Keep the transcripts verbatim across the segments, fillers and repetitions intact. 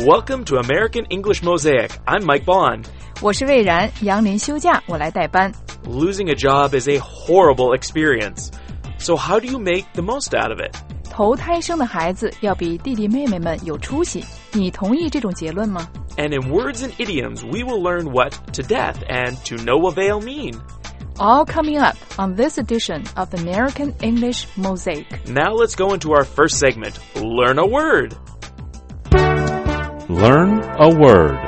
Welcome to American English Mosaic. I'm Mike Bond. 我是魏然，杨林休假，我来代班。 Losing a job is a horrible experience. So how do you make the most out of it? 头胎生的孩子要比弟弟妹妹们有出息，你同意这种结论吗？ And in words and idioms, we will learn what to death and to no avail mean. All coming up on this edition of American English Mosaic. Now let's go into our first segment, Learn a Word. Learn a word.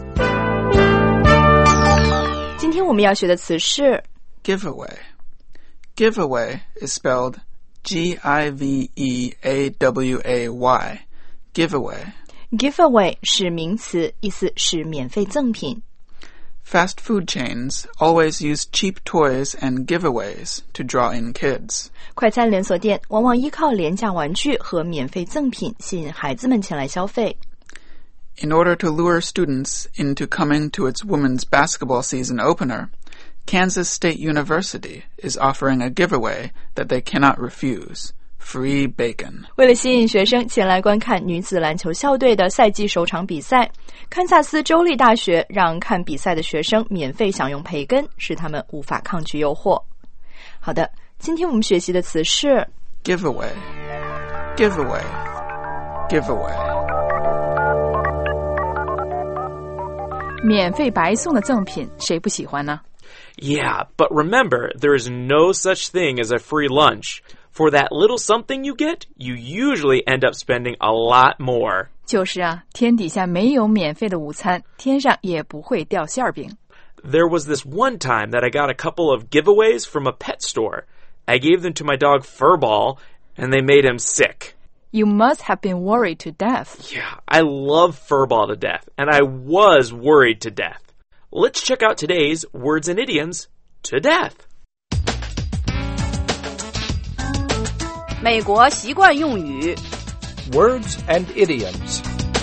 今天我们要学的词是 Giveaway. Giveaway is spelled G I V E A W A Y. Giveaway. Giveaway 是名词，意思是免费赠品。 Fast food chains always use cheap toys and giveaways to draw in kids. 快餐连锁店往往依靠廉价玩具和免费赠品吸引孩子们前来消费。 In order to lure students into coming to its women's basketball season opener, Kansas State University is offering a giveaway that they cannot refuse. Free bacon. 为了吸引学生前来观看女子篮球校队的赛季首场比赛，堪萨斯州立大学让看比赛的学生免费享用培根，使他们无法抗拒诱惑。好的，今天我们学习的词是 Giveaway. Giveaway. Giveaway. 免费白送的赠品，谁不喜欢呢？ Yeah, but remember, there is no such thing as a free lunch. For that little something you get, you usually end up spending a lot more. 就是啊，天底下没有免费的午餐，天上也不会掉馅饼。 There was this one time that I got a couple of giveaways from a pet store. I gave them to my dog Furball, and they made him sick. You must have been worried to death. Yeah, I love Furball to death, and I was worried to death. Let's check out today's words and idioms to death. 美国习惯用语 Words and idioms.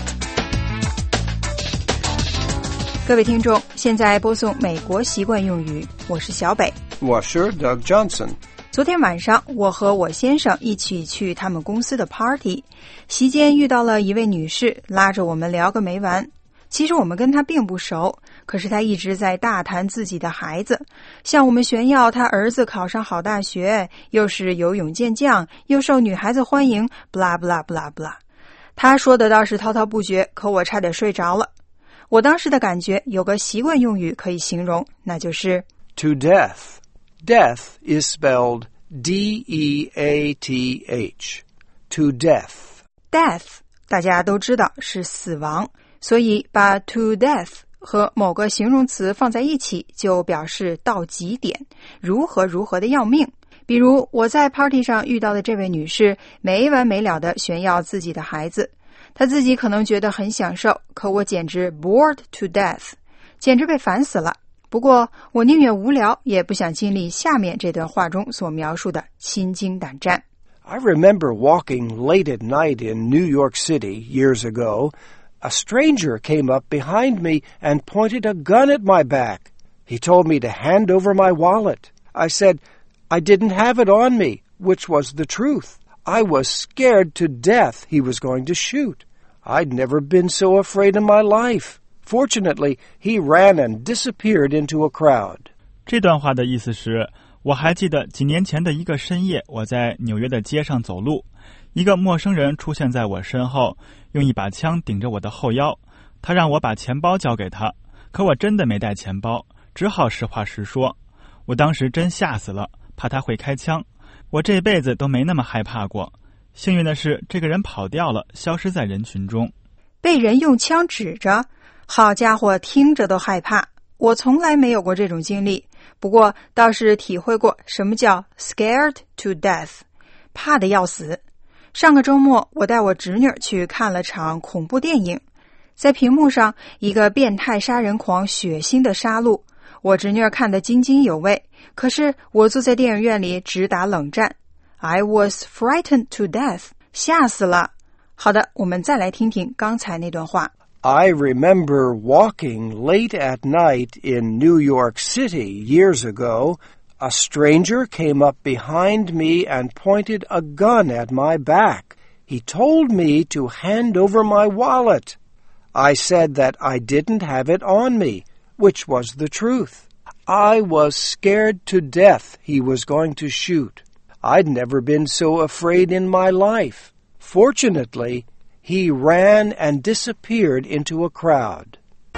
各位听众，现在播送美国习惯用语，我是小北。 我是 Doug Johnson。 昨天晚上，我和我先生一起去他们公司的 party， 席间遇到了一位女士，拉着我们聊个没完。其实我们跟她并不熟，可是她一直在大谈自己的孩子，向我们炫耀她儿子考上好大学，又是游泳健将，又受女孩子欢迎 blah blah blah blah。 她说的倒是滔滔不绝，可我差点睡着了。我当时的感觉有个习惯用语可以形容，那就是 To death. Death is spelled D E A T H. To death. Death 大家都知道是死亡，所以把 to death 和某个形容词放在一起，就表示到极点，如何如何的要命。比如我在 party 上遇到的这位女士，没完没了地炫耀自己的孩子，她自己可能觉得很享受，可我简直 bored to death， 简直被烦死了。不过我宁愿无聊，也不想经历下面这段话中所描述的心惊胆战。 I remember walking late at night in New York City years ago.A stranger came up behind me and pointed a gun at my back. He told me to hand over my wallet. I said, I didn't have it on me, which was the truth. I was scared to death he was going to shoot. I'd never been so afraid in my life. Fortunately, he ran and disappeared into a crowd. 这段话的意思是，我还记得几年前的一个深夜，我在纽约的街上走路，一个陌生人出现在我身后，用一把枪顶着我的后腰，他让我把钱包交给他，可我真的没带钱包，只好实话实说。我当时真吓死了，怕他会开枪，我这辈子都没那么害怕过。幸运的是，这个人跑掉了，消失在人群中。 被人用枪指着，好家伙，听着都害怕。我从来没有过这种经历，不过倒是体会过什么叫 scared to death， 怕得要死。上个周末，我带我侄女去看了场恐怖电影，在屏幕上，一个变态杀人狂血腥的杀戮，我侄女看得津津有味，可是我坐在电影院里直打冷战。I was frightened to death， 吓死了。好的，我们再来听听刚才那段话。 I remember walking late at night in New York City years ago.A stranger came up behind me and pointed a gun at my back. He told me to hand over my wallet. I said that I didn't have it on me, which was the truth. I was scared to death he was going to shoot. I'd never been so afraid in my life. Fortunately, he ran and disappeared into a crowd.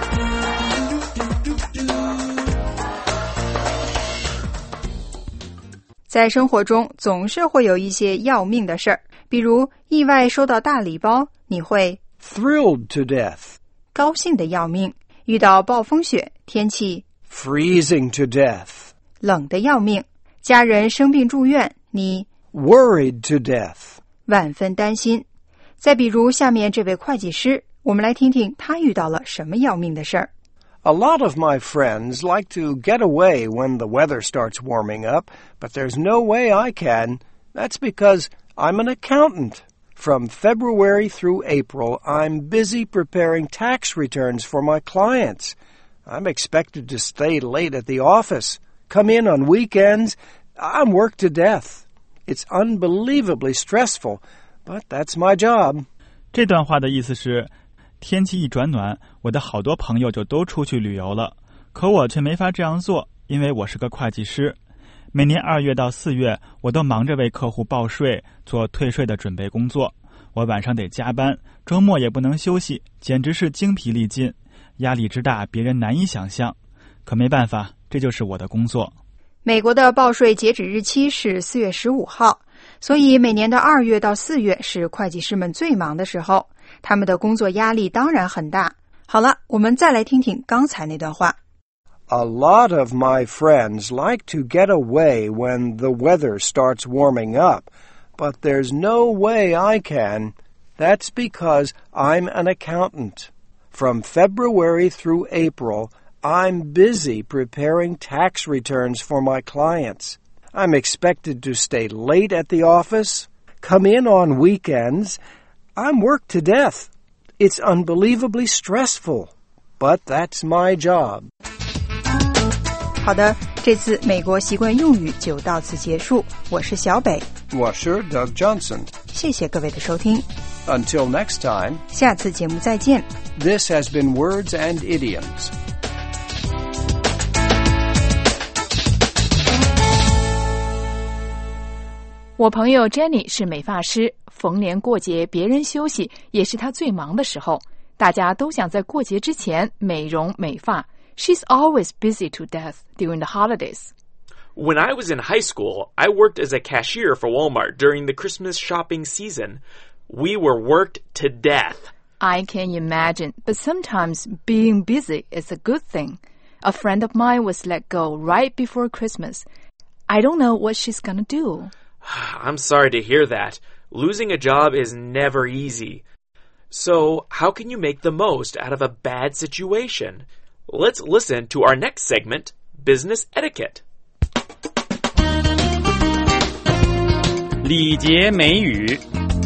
在生活中总是会有一些要命的事儿，比如意外收到大礼包，你会 Thrilled to death. 高兴的要命；遇到暴风雪，天气 Freezing to death. 冷的要命；家人生病住院，你 Worried to death. 万分担心。再比如下面这位会计师，我们来听听他遇到了什么要命的事儿。 A lot of my friends like to get away when the weather starts warming up, but there's no way I can. That's because I'm an accountant. From February through April, I'm busy preparing tax returns for my clients. I'm expected to stay late at the office, come in on weekends. I'm worked to death. It's unbelievably stressful, but that's my job. 这段话的意思是，天气一转暖，我的好多朋友就都出去旅游了，可我却没法这样做，因为我是个会计师。每年二月到四月，我都忙着为客户报税，做退税的准备工作。我晚上得加班，周末也不能休息，简直是精疲力尽，压力之大，别人难以想象。可没办法，这就是我的工作。 美国的报税截止日期是四月十五号，所以每年的二月到四月是会计师们最忙的时候，他们的工作压力当然很大。好了，我们再来听听刚才那段话。 A lot of my friends like to get away when the weather starts warming up, but there's no way I can. That's because I'm an accountant. From February through April, I'm busy preparing tax returns for my clients. I'm expected to stay late at the office, come in on weekends. I'm worked to death. It's unbelievably stressful, but that's my job. 好的，这次美国习惯用语就到此结束。我是小北， 我是 Doug Johnson. 谢谢各位的收听。 Until next time, 下次节目再见。 this has been Words and Idioms. 我朋友 Jenny 是美发师，逢年过节别人休息也是她最忙的时候，大家都想在过节之前美容美发。She's always busy to death during the holidays. When I was in high school, I worked as a cashier for Walmart during the Christmas shopping season. We were worked to death. I can imagine, but sometimes being busy is a good thing. A friend of mine was let go right before Christmas. I don't know what she's gonna do. I'm sorry to hear that. Losing a job is never easy. So, how can you make the most out of a bad situation? Let's listen to our next segment, Business Etiquette. 礼节美语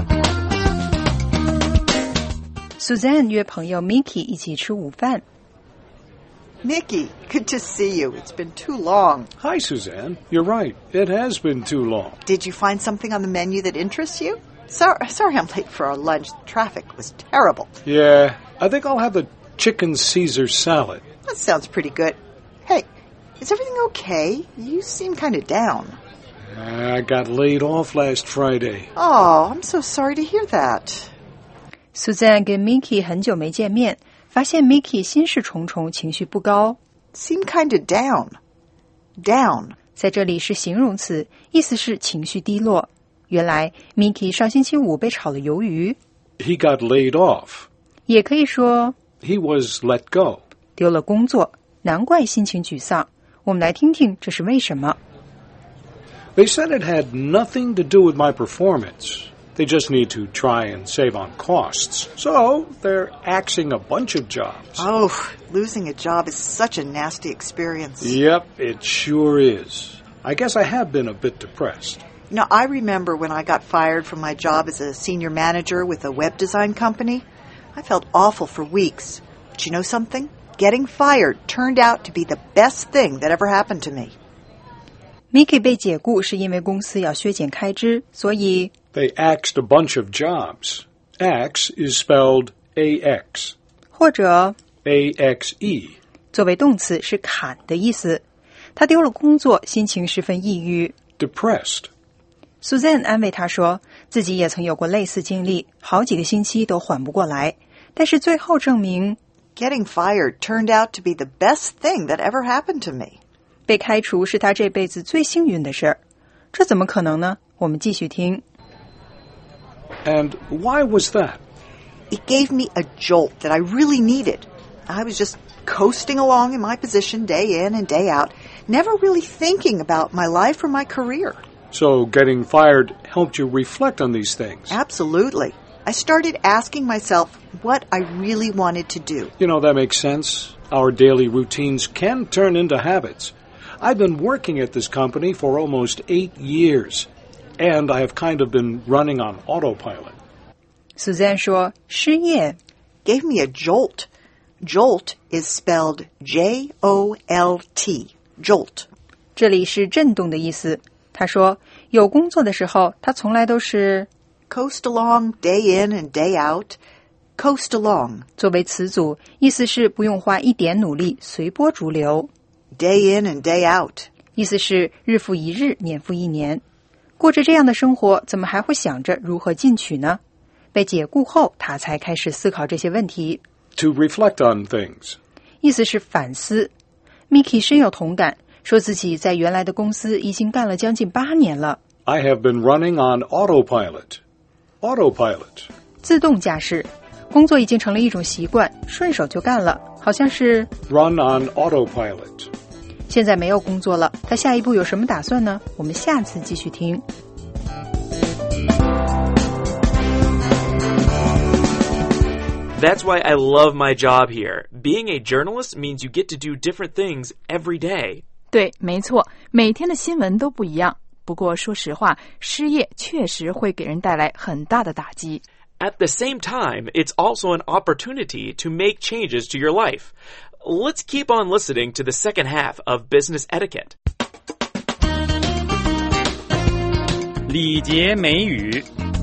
Suzanne 约朋友 Mickey 一起吃午饭。 Mickey, good to see you. It's been too long. Hi, Suzanne. You're right. It has been too long. Did you find something on the menu that interests you? Sorry, sorry I'm late for our lunch. The traffic was terrible. Yeah, I think I'll have the chicken Caesar salad. That sounds pretty good. Hey, is everything okay? You seem kind of down. I got laid off last Friday. Oh, I'm so sorry to hear that. Suzanne 跟 Mickey 很久没见面，发现 Mickey 心事重重，情绪不高。 Seem kind of down. Down. 在这里是形容词，意思是情绪低落。原来 Mickey 上星期五被炒了鱿鱼。 He got laid off. 也可以说 He was let go. 丢了工作，难怪心情沮丧。我们来听听这是为什么。 They said it had nothing to do with my performance. They just need to try and save on costs. So they're axing a bunch of jobs. Oh, losing a job is such a nasty experience. Yep, it sure is. I guess I have been a bit depressed. You know, I remember when I got fired from my job as a senior manager with a web design company. I felt awful for weeks. But you know something? Getting fired turned out to be the best thing that ever happened to me. Mickey 被解雇是因为公司要削减开支，所以 They axed a bunch of jobs. Axe is spelled A X. 或者 A X E. 作为动词是砍的意思。他丢了工作，心情十分抑郁。 Depressed. Suzanne 安慰他说，自己也曾有过类似经历，好几个星期都缓不过来，但是最后证明 Getting fired turned out to be the best thing that ever happened to me. 被开除是他这辈子最幸运的事儿。这怎么可能呢？我们继续听。 And why was that? It gave me a jolt that I really needed. I was just coasting along in my position day in and day out, never really thinking about my life or my career. So getting fired helped you reflect on these things. Absolutely. I started asking myself what I really wanted to do. You know, that makes sense. Our daily routines can turn into habits. I've been working at this company for almost eight years, and I have kind of been running on autopilot. Suzanne 说，失业 Gave me a jolt. Jolt is spelled J O L T. Jolt. 这里是震动的意思。他说，有工作的时候，他从来都是 Coast along, day in and day out. Coast along. 作为词组，意思是不用花一点努力，随波逐流。 Day in and day out. 意思是日复一日，年复一年。过着这样的生活，怎么还会想着如何进取呢？被解雇后，他才开始思考这些问题。 To reflect on things. 意思是反思。Mickey 深有同感，说自己在原来的公司已经干了将近八年了。 I have been running on autopilot. Autopilot. 自动驾驶，工作已经成了一种习惯，顺手就干了，好像是 Run on autopilot. 现在没有工作了，他下一步有什么打算呢？我们下次继续听。 That's why I love my job here. Being a journalist means you get to do different things every day. 对，没错，每天的新闻都不一样。不过说实话，失业确实会给人带来很大的打击。 At the same time, it's also an opportunity to make changes to your life. Let's keep on listening to the second half of Business Etiquette. 礼节美语。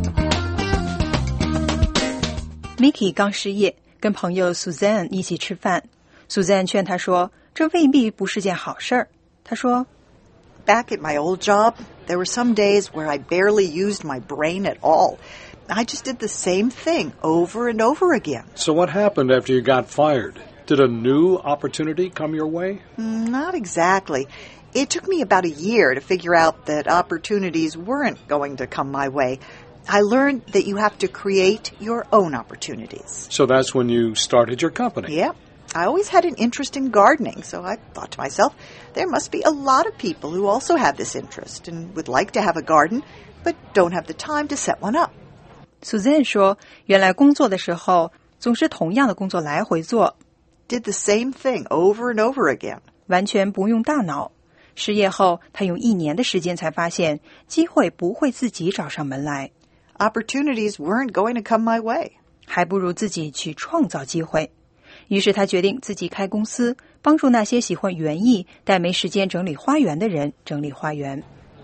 Mickey 刚失业，跟朋友 Suzanne 一起吃饭。Suzanne 劝他说，这未必不是件好事儿。他说 Back at my old job, there were some days where I barely used my brain at all. I just did the same thing over and over again. So what happened after you got fired? Did a new opportunity come your way? Not exactly. It took me about a year to figure out that opportunities weren't going to come my way. I learned that you have to create your own opportunities. So that's when you started your company. Yeah. I always had an interest in gardening, so I thought to myself, there must be a lot of people who also have this interest and would like to have a garden, but don't have the time to set one up. Suzanne 说，原来工作的时候，总是同样的工作来回做。 Did the same thing over and over again. 完全不用大脑。失业后，他用一年的时间才发现，机会不会自己找上门来。 Opportunities weren't going to come my way. 还不如自己去创造机会。于是他决定自己开公司，帮助那些喜欢园艺但没时间整理花园的人整理花园。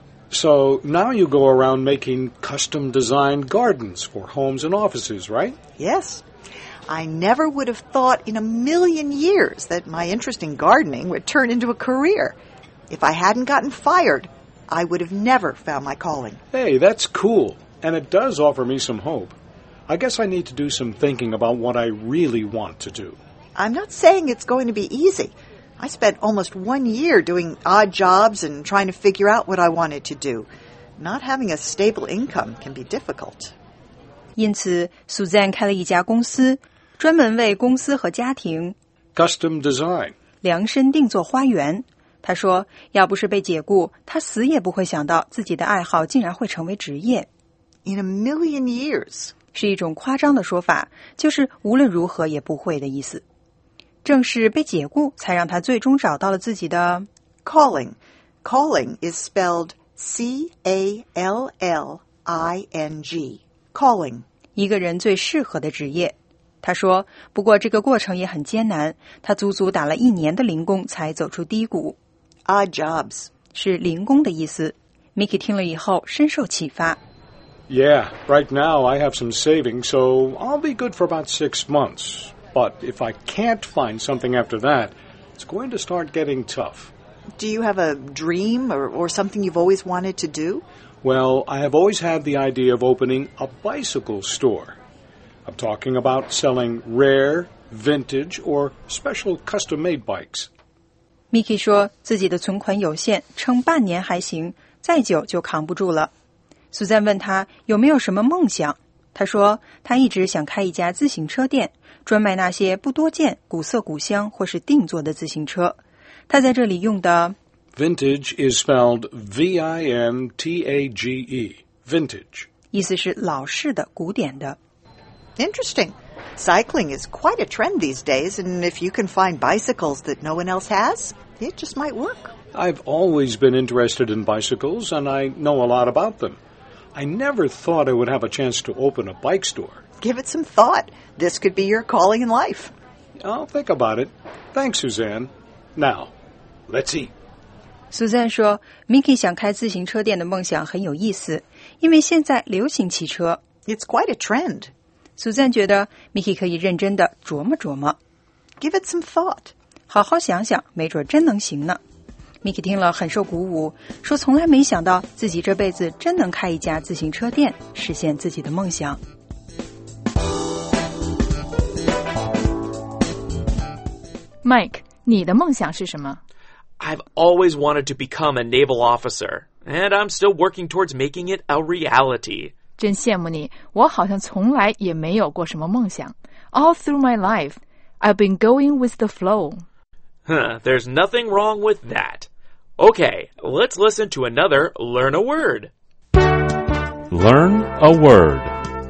So now you go around making custom-designed gardens for homes and offices, right? Yes. I never would have thought in a million years that my interest in gardening would turn into a career. If I hadn't gotten fired, I would have never found my calling. Hey, that's cool. And it does offer me some hope. I guess I need to do some thinking about what I really want to do. I'm not saying it's going to be easy. I spent almost one year doing odd jobs and trying to figure out what I wanted to do. Not having a stable income can be difficult. 因此 Suzanne 开了一家公司，专门为公司和家庭 Custom design. 量身定做花园。他说，要不是被解雇，他死也不会想到自己的爱好竟然会成为职业。 In a million years. 是一种夸张的说法，就是无论如何也不会的意思。正是被解雇，才让他最终找到了自己的 calling. Calling is spelled C A L L I N G. Calling. 一个人最适合的职业。他说，不过这个过程也很艰难，他足足打了一年的零工才走出低谷。 Odd jobs. 是零工的意思。Mickey 听了以后深受启发。 Yeah, right now I have some savings, so I'll be good for about six months. But if I can't find something after that, it's going to start getting tough. Do you have a dream or, or something you've always wanted to do? Well, I have always had the idea of opening a bicycle store. I'm talking about selling rare, vintage, or special custom-made bikes. Mickey 说自己的存款有限，撑半年还行，再久就扛不住了。苏珊问他有没有什么梦想，他说他一直想开一家自行车店，专卖那些不多见、古色古香或是定做的自行车。他在这里用的 Vintage is spelled V I N T A G E, vintage. 意思是老式的、古典的。 Interesting. Cycling is quite a trend these days, and if you can find bicycles that no one else has, it just might work. I've always been interested in bicycles, and I know a lot about them. I never thought I would have a chance to open a bike store. Give it some thought. This could be your calling in life. I'll think about it. Thanks, Suzanne. Now, let's eat. 苏珊说 Mickey 想开自行车店的梦想很有意思，因为现在流行汽车。 It's quite a trend. 苏珊觉得 Mickey 可以认真的琢磨琢磨。 Give it some thought. 好好想想，没准真能行呢。 Mickey 听了很受鼓舞，说从来没想到自己这辈子真能开一家自行车店，实现自己的梦想。 Mike， 你的梦想是什么？ I've always wanted to become a naval officer, and I'm still working towards making it a reality. 真羡慕你，我好像从来也没有过什么梦想。All through my life, I've been going with the flow. Huh, there's nothing wrong with that. Okay, let's listen to another Learn a Word. Learn a word.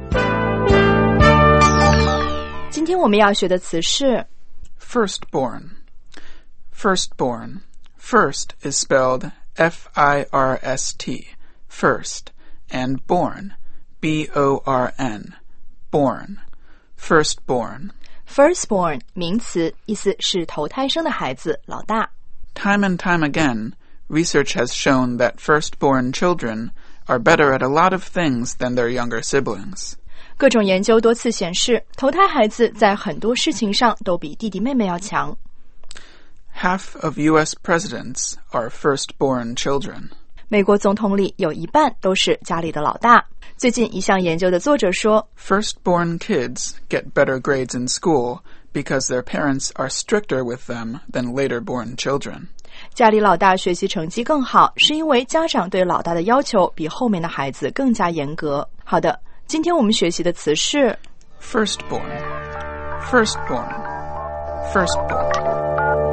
今天我们要学的词是 Firstborn. Firstborn. First is spelled F I R S T, first, and born, B O R N, born. Firstborn. Firstborn 名词，意思是头胎生的孩子，老大。 Time and time again, research has shown that firstborn children are better at a lot of things than their younger siblings. 各种研究多次显示，头胎孩子在很多事情上都比弟弟妹妹要强。 Half of U S presidents are firstborn children. 美国总统里有一半都是家里的老大。最近一项研究的作者说 Firstborn kids get better grades in school because their parents are stricter with them than later-born children. 家里老大学习成绩更好，是因为家长对老大的要求比后面的孩子更加严格。好的，今天我们学习的词是 Firstborn. Firstborn. Firstborn.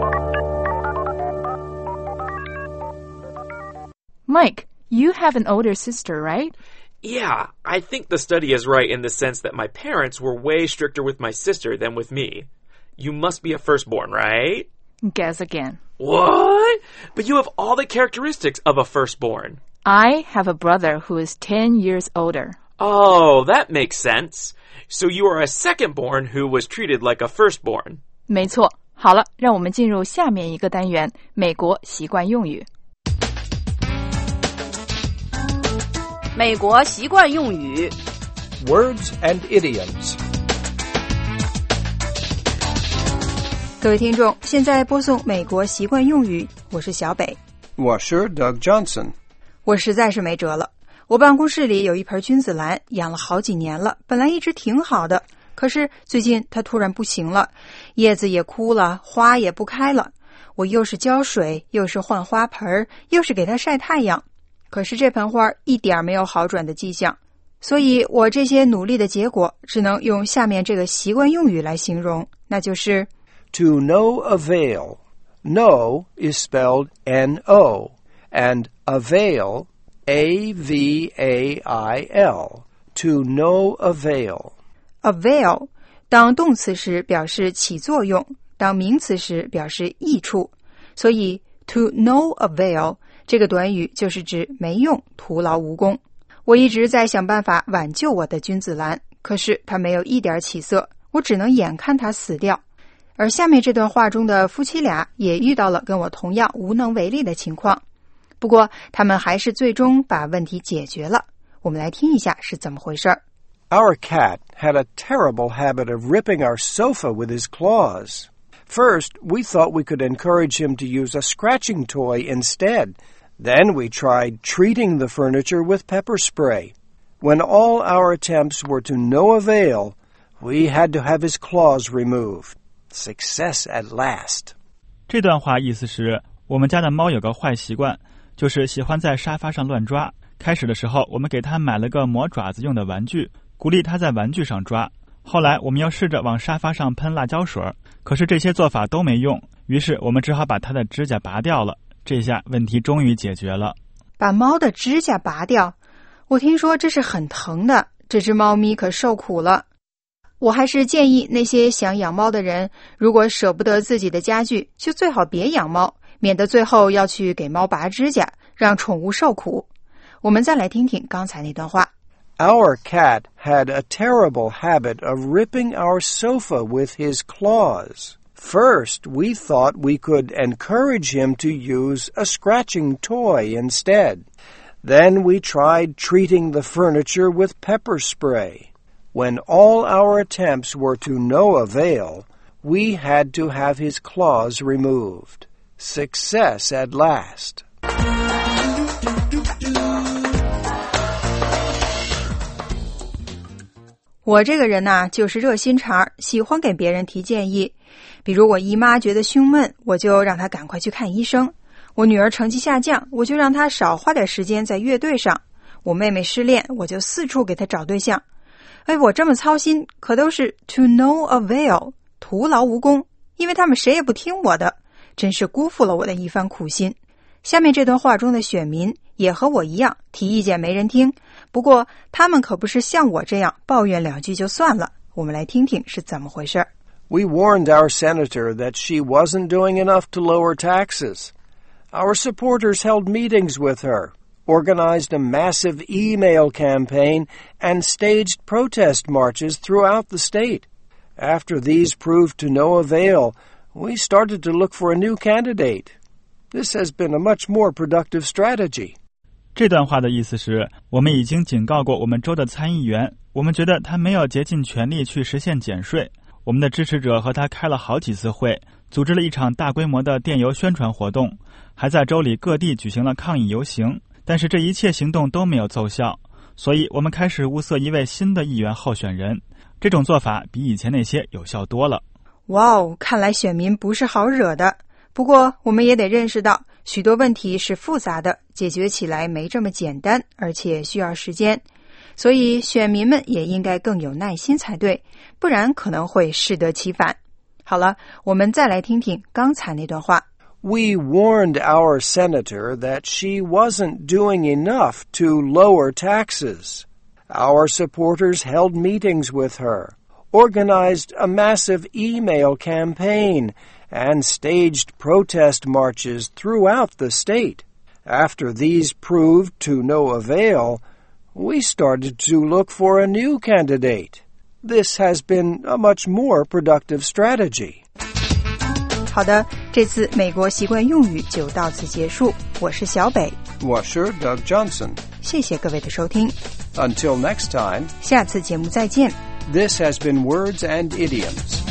Mike, you have an older sister, right? Yeah, I think the study is right in the sense that my parents were way stricter with my sister than with me. You must be a firstborn, right? Guess again. What? But you have all the characteristics of a firstborn. I have a brother who is ten years older. Oh, that makes sense. So you are a secondborn who was treated like a firstborn. 没错。好了，让我们进入下面一个单元，美国习惯用语。 美国习惯用语 Words and idioms. 各位听众，现在播送美国习惯用语，我是小北。 我是 Doug Johnson. 我实在是没辙了。我办公室里有一盆君子兰，养了好几年了，本来一直挺好的，可是最近它突然不行了，叶子也枯了，花也不开了。我又是浇水，又是换花盆，又是给它晒太阳，可是这盆花一点没有好转的迹象。所以我这些努力的结果只能用下面这个习惯用语来形容，那就是 To no avail. No is spelled N O, and avail, A V A I L. To no avail. avail 当动词时表示起作用，当名词时表示益处，所以 to no avail 这个短语就是指没用，徒劳无功。我一直在想办法挽救我的君子兰，可是它没有一点起色，我只能眼看它死掉。而下面这段话中的夫妻俩也遇到了跟我同样无能为力的情况，不过他们还是最终把问题解决了。我们来听一下是怎么回事儿。 Our cat had a terrible habit of ripping our sofa with his claws. First, we thought we could encourage him to use a scratching toy instead. Then we tried treating the furniture with pepper spray. When all our attempts were to no avail, we had to have his claws removed. Success at last. 这段话意思是，我们家的猫有个坏习惯，就是喜欢在沙发上乱抓。开始的时候，我们给它买了个磨爪子用的玩具，鼓励它在玩具上抓。后来我们又试着往沙发上喷辣椒水，可是这些做法都没用，于是我们只好把它的指甲拔掉了。这下问题终于解决了。 把猫的指甲拔掉，我听说这是很疼的，这只猫咪可受苦了。我还是建议那些想养猫的人，如果舍不得自己的家具，就最好别养猫，免得最后要去给猫拔指甲，让宠物受苦。我们再来听听刚才那段话。 Our cat had a terrible habit of ripping our sofa with his claws. First, we thought we could encourage him to use a scratching toy instead. Then we tried treating the furniture with pepper spray. When all our attempts were to no avail, we had to have his claws removed. Success at last. 我这个人呐、啊，就是热心肠，喜欢给别人提建议。比如我姨妈觉得胸闷，我就让她赶快去看医生。我女儿成绩下降，我就让她少花点时间在乐队上。我妹妹失恋，我就四处给她找对象。哎，我这么操心，可都是 to no avail， 徒劳无功，因为他们谁也不听我的，真是辜负了我的一番苦心。下面这段话中的选民也和我一样，提意见没人听，不过他们可不是像我这样抱怨两句就算了。我们来听听是怎么回事。 We warned our senator that she wasn't doing enough to lower taxes. Our supporters held meetings with her, organized a massive email campaign, and staged protest marches throughout the state. After these proved to no avail, we started to look for a new candidate.This has been a much more productive strategy. 这段话的意思是，我们已经警告过我们州的参议员，我们觉得他没有竭尽全力去实现减税。我们的支持者和他开了好几次会，组织了一场大规模的电邮宣传活动，还在州里各地举行了抗议游行。但是这一切行动都没有奏效，所以我们开始物色一位新的议员候选人。这种做法比以前那些有效多了。 哇哦，看来选民不是好惹的。不过我们也得认识到，许多问题是复杂的，解决起来没这么简单，而且需要时间。所以选民们也应该更有耐心才对，不然可能会适得其反。好了，我们再来听听刚才那段话。 We warned our senator that she wasn't doing enough to lower taxes. Our supporters held meetings with her, organized a massive email campaign, and staged protest marches throughout the state. After these proved to no avail, we started to look for a new candidate. This has been a much more productive strategy. 好的，这次美国习惯用语就到此结束。我是小北， 我是 Doug Johnson。 谢谢各位的收听。 Until next time, 下次节目再见。 This has been Words and Idioms.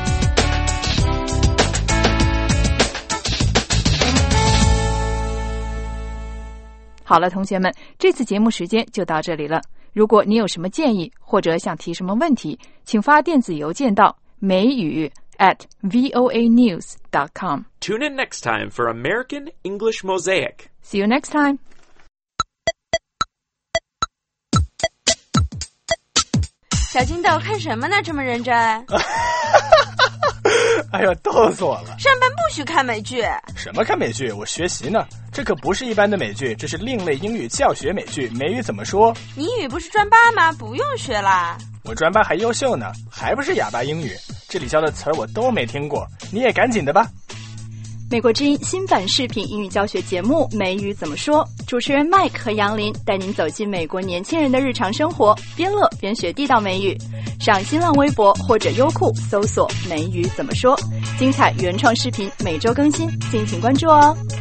好了，同学们，这次节目时间就到这里了。如果你有什么建议或者想提什么问题，请发电子邮件到美语 at voa news dot com. Tune in next time for American English Mosaic. See you next time. 小金豆看什么呢？这么认真？ 哎呦，逗死我了！ 上班不许看美剧。 什么看美剧？我学习呢。这可不是一般的美剧，这是另类英语教学美剧。美语怎么说？ 你英语不是专八吗？不用学啦。 我专八还优秀呢，还不是哑巴英语。这里教的词儿我都没听过，你也赶紧的吧。 美国之音新版视频英语教学节目《美语怎么说》，主持人 Mike 和杨林带您走进美国年轻人的日常生活，边乐边学地道美语。上新浪微博或者优酷搜索“美语怎么说”，精彩原创视频每周更新，敬请关注哦。